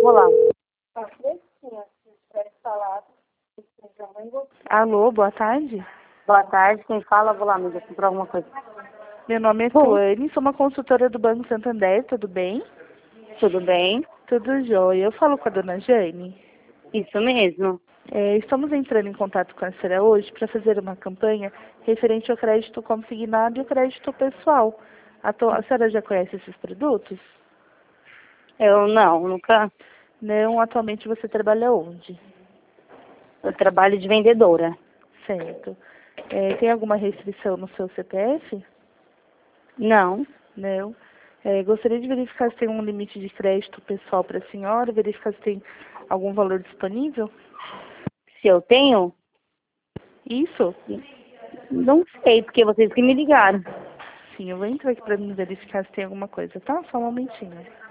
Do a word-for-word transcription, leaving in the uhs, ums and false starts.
vou lá. Alô, boa tarde. Boa tarde, quem fala? Vou lá, amiga, comprar alguma coisa. Meu nome é Bom. Tuane, sou uma consultora do Banco Santander, tudo bem? Tudo bem? Tudo jóia. Eu falo com a dona Jane. Isso mesmo. É, estamos entrando em contato com a senhora hoje para fazer uma campanha referente ao crédito consignado e ao crédito pessoal. A, to- a senhora já conhece esses produtos? Eu não, nunca. Não, atualmente você trabalha onde? Eu trabalho de vendedora. Certo. É, tem alguma restrição no seu C P F? Não. Não. É, gostaria de verificar se tem um limite de crédito pessoal para a senhora, verificar se tem algum valor disponível? Se eu tenho? Isso? Não sei, porque vocês que me ligaram. Sim, eu vou entrar aqui para mim verificar se tem alguma coisa, tá? Só um momentinho.